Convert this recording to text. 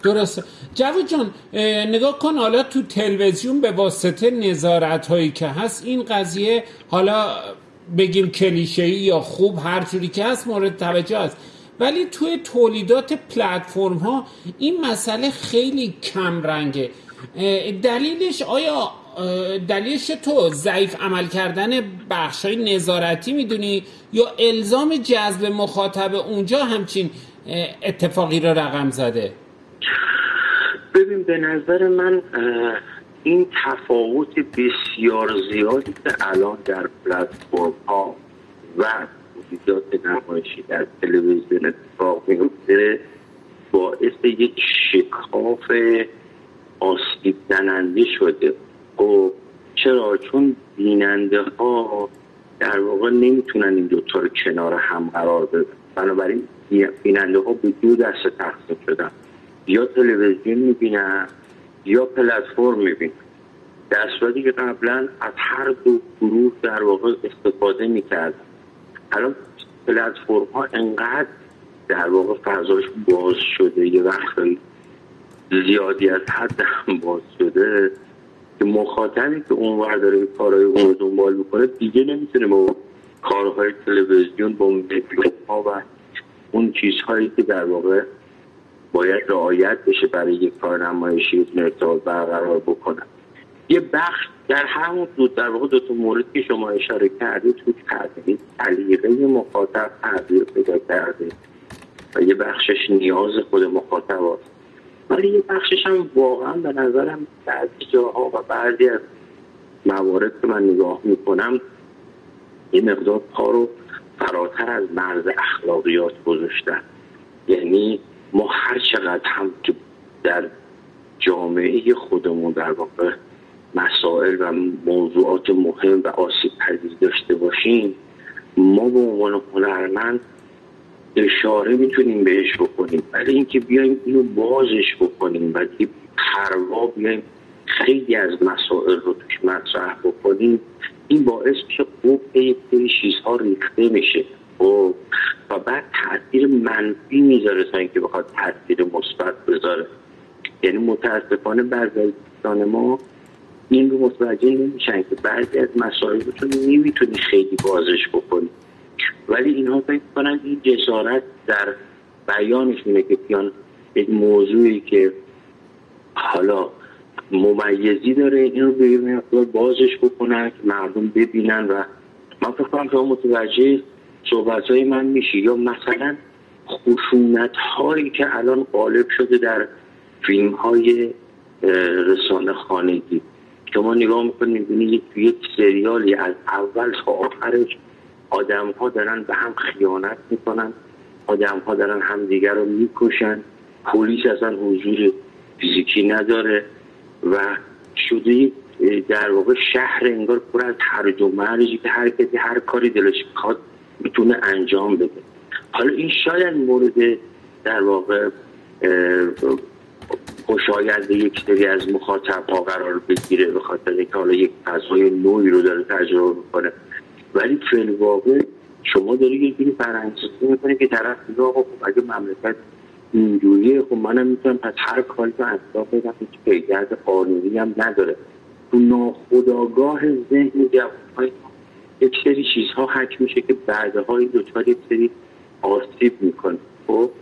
درسته. جواد جان نگاه کن، حالا تو تلویزیون به واسطه نظارت هایی که هست این قضیه، حالا بگیم کلیشه‌ای یا خوب، هر جوری که هست مورد توجه است، ولی توی تولیدات پلتفرم ها این مسئله خیلی کم رنگه. دلیلش تو ضعیف عمل کردن بخشای نظارتی میدونی یا الزام جذب مخاطب اونجا همچین اتفاقی رو رقم زده؟ ببین به نظر من این تفاوت بسیار زیادی که الان در پلتفرم ها و تولیدات نمایشی در تلویزیون اتفاق میفته باعث یک شکاف آسیب زننده شده. خب چرا؟ چون بیننده ها در واقع نمیتونن این دوتا رو کنار هم قرار بدن، بنابراین بیننده ها به دو دسته تقسیم شدن، یا تلویزیون میبینن یا پلتفرم میبینن، در صورتی که قبلا از هر دو گروه در واقع استفاده میکردن. الان پلتفرم ها انقدر در واقع فضاش باز شده، یه وقتی زیادی از حد هم باز شده که مخاطبی که اونور داره کارهای اون رو دنبال میکنه دیگه نمیتونه با کارهای تلویزیون، با میکروفون ها و اون چیزهایی که در واقع باید رعایت بشه برای یک کار نمایشی ارتباط برقرار بکنن. یه بخش در همون در واقع دو تا مورد که شما اشاره کردید توی تغییر سلیقه مخاطب تغییر پیدا کرده و یه بخشش نیاز خود مخاطب هست، ولی یه بخشش هم واقعا به نظرم بعضی جاها و بعضی از موارد که من نگاه میکنم یه مقدار پا رو فراتر از مرز اخلاقیات گذاشتن. یعنی ما هر چقدر هم که در جامعه خودمون در واقع مسائل و موضوعات مهم و آسیب پذیر داشته باشیم، ما به عنوان هنرمند اشاره میتونیم بهش بکنیم، ولی اینکه بیایم اینو بازش بکنیم و دیگه پروا بیایم خیلی از مسائل رو توش مطرح بکنیم، این باعث میشه قفل یک سری چیزها ریخته میشه و بعد تاثیر منفی میذاره تا اینکه بخواد تاثیر مثبت بذاره. یعنی متاسفانه بعضی از دوستان ما این رو متوجه نمیشن که بعضی از مسائل رو چون نمیتونی خیلی بازش بکنی، ولی اینها فکر کنن این جسارت در بیانشونه که بیان یک موضوعی که حالا ممیزی داره این رو بگیرن بازش بکنن که مردم ببینن. و من فکر کنم که متوجه صحبت‌های من میشی. یا مثلا خشونت‌هایی که الان غالب شده در فیلم‌های رسانه خانگی، شما نگاه میکنید میبینید یک سریالی از اول تا آخرش آدم‌ها دارن به هم خیانت میکنن، آدم‌ها دارن همدیگر رو میکشن، پلیس اصلا حضور فیزیکی نداره و شده در واقع شهر انگار پر از هرج و مرجی که هر کسی هر کاری دلش بخواد میتونه انجام بده. حالا این شاید مورد در واقع خوشایند یک سری از مخاطب‌ها قرار بگیره به خاطر اینکه حالا یک فضای نوعی رو داره تجربه میکنه، ولی فی الواقع شما داری یه جوری فرهنگ‌سازی میکنه که طرف میگه آقا خب اگه مملکت اینجوریه خب منم میتونم پس هر کاری که انجام بدم هیچ پیگرد قانونی هم نداره. تو ناخودآگاه ذهن جوان‌های یک سری چیزها حک میشه که بعدها این دوچار یک سری آسیب میکنه. خب